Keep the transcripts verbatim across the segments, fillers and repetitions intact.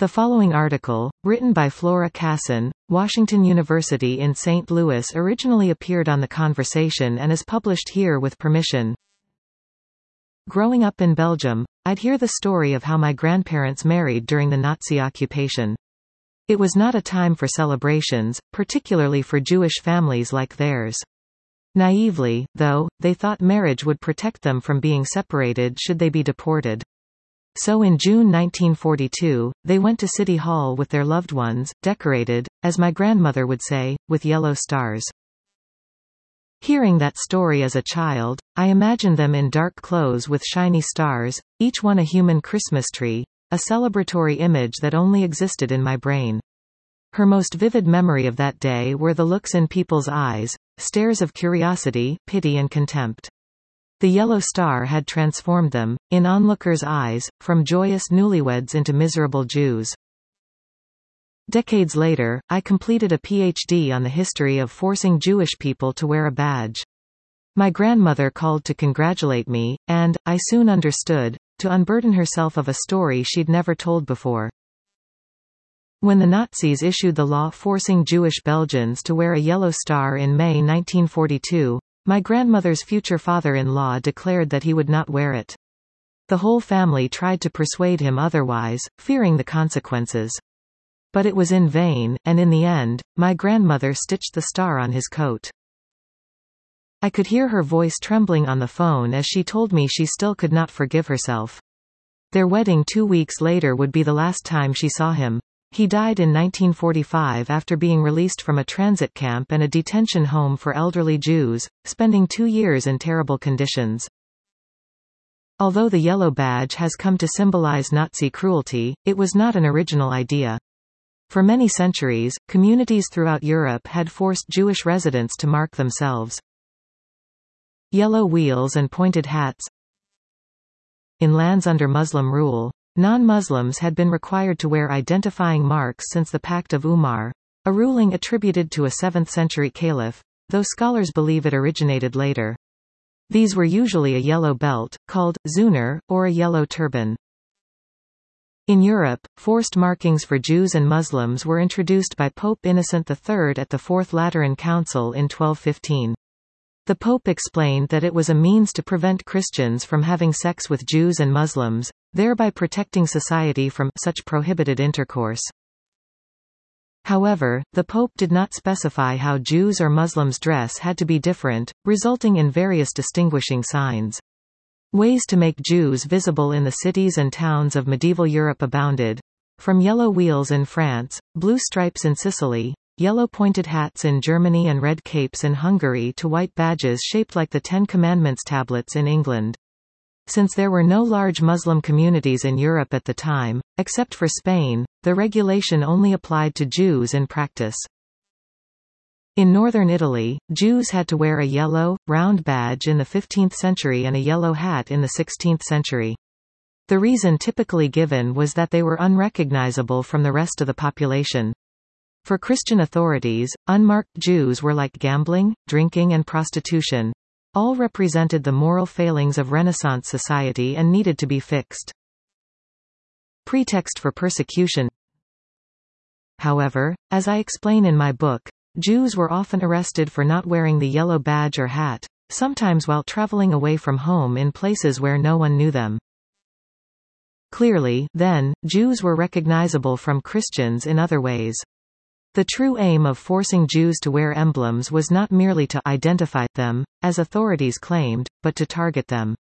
The following article, written by Flora Casson, Washington University in Saint Louis, originally appeared on The Conversation and is published here with permission. Growing up in Belgium, I'd hear the story of how my grandparents married during the Nazi occupation. It was not a time for celebrations, particularly for Jewish families like theirs. Naively, though, they thought marriage would protect them from being separated should they be deported. So in June nineteen forty-two, they went to City Hall with their loved ones, decorated, as my grandmother would say, with yellow stars. Hearing that story as a child, I imagined them in dark clothes with shiny stars, each one a human Christmas tree, a celebratory image that only existed in my brain. Her most vivid memory of that day were the looks in people's eyes, stares of curiosity, pity and contempt. The yellow star had transformed them, in onlookers' eyes, from joyous newlyweds into miserable Jews. Decades later, I completed a P H D on the history of forcing Jewish people to wear a badge. My grandmother called to congratulate me, and, I soon understood, to unburden herself of a story she'd never told before. When the Nazis issued the law forcing Jewish Belgians to wear a yellow star in May nineteen forty-two, my grandmother's future father-in-law declared that he would not wear it. The whole family tried to persuade him otherwise, fearing the consequences. But it was in vain, and in the end, my grandmother stitched the star on his coat. I could hear her voice trembling on the phone as she told me she still could not forgive herself. Their wedding two weeks later would be the last time she saw him. He died in nineteen forty-five after being released from a transit camp and a detention home for elderly Jews, spending two years in terrible conditions. Although the yellow badge has come to symbolize Nazi cruelty, it was not an original idea. For many centuries, communities throughout Europe had forced Jewish residents to mark themselves. Yellow wheels and pointed hats. In lands under Muslim rule, non-Muslims had been required to wear identifying marks since the Pact of Umar, a ruling attributed to a seventh century caliph, though scholars believe it originated later. These were usually a yellow belt, called zunar, or a yellow turban. In Europe, forced markings for Jews and Muslims were introduced by Pope Innocent the Third at the Fourth Lateran Council in twelve fifteen. The Pope explained that it was a means to prevent Christians from having sex with Jews and Muslims, thereby protecting society from such prohibited intercourse. However, the Pope did not specify how Jews or Muslims' dress had to be different, resulting in various distinguishing signs. Ways to make Jews visible in the cities and towns of medieval Europe abounded. From yellow wheels in France, blue stripes in Sicily, yellow pointed hats in Germany and red capes in Hungary to white badges shaped like the Ten Commandments tablets in England. Since there were no large Muslim communities in Europe at the time, except for Spain, the regulation only applied to Jews in practice. In northern Italy, Jews had to wear a yellow, round badge in the fifteenth century and a yellow hat in the sixteenth century. The reason typically given was that they were unrecognizable from the rest of the population. For Christian authorities, unmarked Jews were like gambling, drinking and prostitution. All represented the moral failings of Renaissance society and needed to be fixed. Pretext for persecution. However, as I explain in my book, Jews were often arrested for not wearing the yellow badge or hat, sometimes while traveling away from home in places where no one knew them. Clearly, then, Jews were recognizable from Christians in other ways. The true aim of forcing Jews to wear emblems was not merely to identify them, as authorities claimed, but to target them.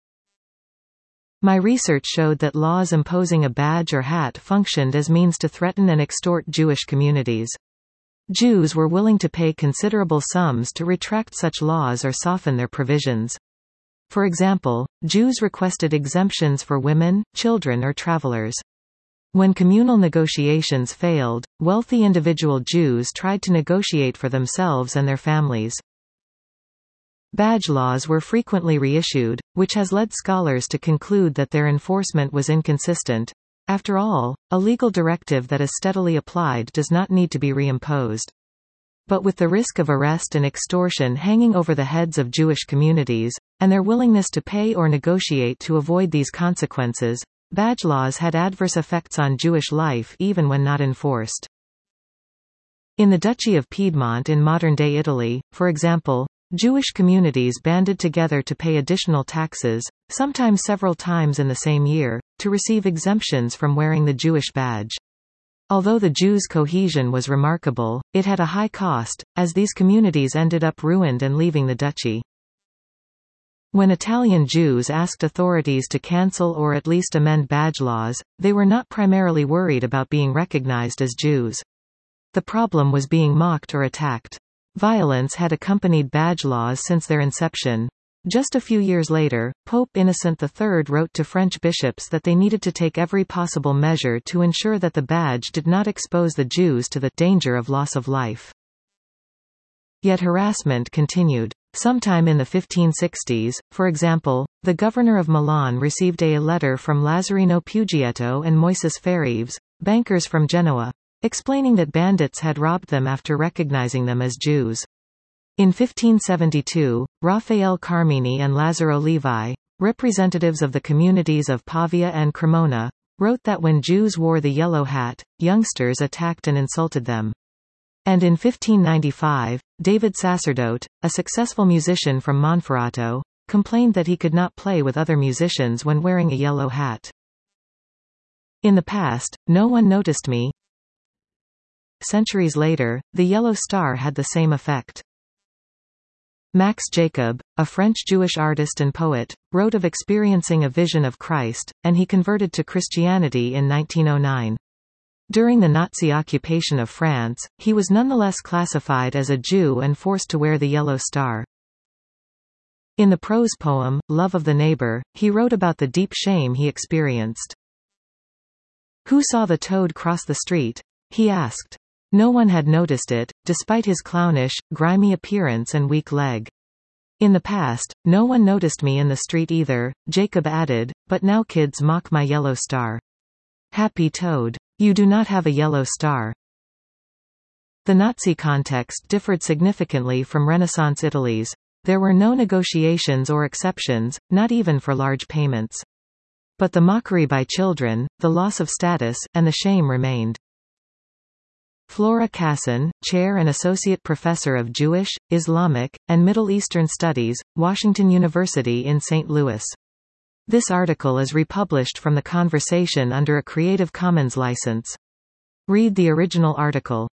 My research showed that laws imposing a badge or hat functioned as means to threaten and extort Jewish communities. Jews were willing to pay considerable sums to retract such laws or soften their provisions. For example, Jews requested exemptions for women, children or travelers. When communal negotiations failed, wealthy individual Jews tried to negotiate for themselves and their families. Badge laws were frequently reissued, which has led scholars to conclude that their enforcement was inconsistent. After all, a legal directive that is steadily applied does not need to be reimposed. But with the risk of arrest and extortion hanging over the heads of Jewish communities, and their willingness to pay or negotiate to avoid these consequences, Badge laws had adverse effects on Jewish life even when not enforced. In the Duchy of Piedmont in modern-day Italy, for example, Jewish communities banded together to pay additional taxes, sometimes several times in the same year, to receive exemptions from wearing the Jewish badge. Although the Jews' cohesion was remarkable, it had a high cost, as these communities ended up ruined and leaving the duchy. When Italian Jews asked authorities to cancel or at least amend badge laws, they were not primarily worried about being recognized as Jews. The problem was being mocked or attacked. Violence had accompanied badge laws since their inception. Just a few years later, Pope Innocent the Third wrote to French bishops that they needed to take every possible measure to ensure that the badge did not expose the Jews to the danger of loss of life. Yet harassment continued. Sometime in the fifteen sixties, for example, the governor of Milan received a letter from Lazzarino Pugietto and Moises Ferives, bankers from Genoa, explaining that bandits had robbed them after recognizing them as Jews. In fifteen seventy-two, Raphael Carmini and Lazzaro Levi, representatives of the communities of Pavia and Cremona, wrote that when Jews wore the yellow hat, youngsters attacked and insulted them. And in fifteen ninety-five, David Sacerdote, a successful musician from Monferrato, complained that he could not play with other musicians when wearing a yellow hat. In the past, no one noticed me. Centuries later, the yellow star had the same effect. Max Jacob, a French Jewish artist and poet, wrote of experiencing a vision of Christ, and he converted to Christianity in nineteen oh nine. During the Nazi occupation of France, he was nonetheless classified as a Jew and forced to wear the yellow star. In the prose poem, Love of the Neighbor, he wrote about the deep shame he experienced. "Who saw the toad cross the street?" he asked. No one had noticed it, despite his clownish, grimy appearance and weak leg. In the past, no one noticed me in the street either, Jacob added, but now kids mock my yellow star. Happy toad. You do not have a yellow star. The Nazi context differed significantly from Renaissance Italy's. There were no negotiations or exceptions, not even for large payments. But the mockery by children, the loss of status, and the shame remained. Flora Casson, Chair and Associate Professor of Jewish, Islamic, and Middle Eastern Studies, Washington University in Saint Louis. This article is republished from the conversation under a Creative Commons license. Read the original article.